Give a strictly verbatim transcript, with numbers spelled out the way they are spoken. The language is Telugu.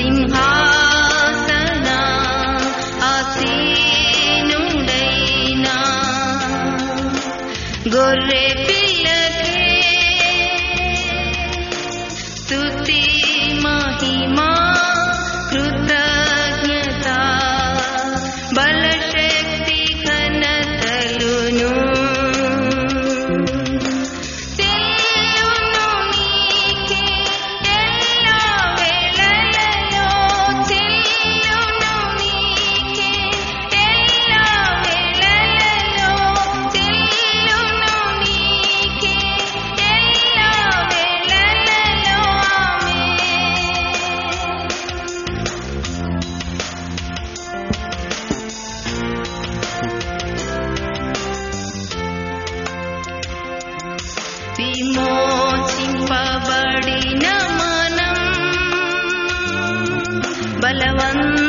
సింహాసన ఆసీనుడైనా గొర్రె పిల్లకే స్తుతి మహిమా కృతజ్ఞత బలశక్తి ఘనతలును చెల్లును నీకే ఎల్ల వేళలలో చెల్లును నీకే ఎల్ల వేళలలో చెల్లును నీకే ఎల్ల వేళలలో విమోచింపబడిన మనం బలవంతులమై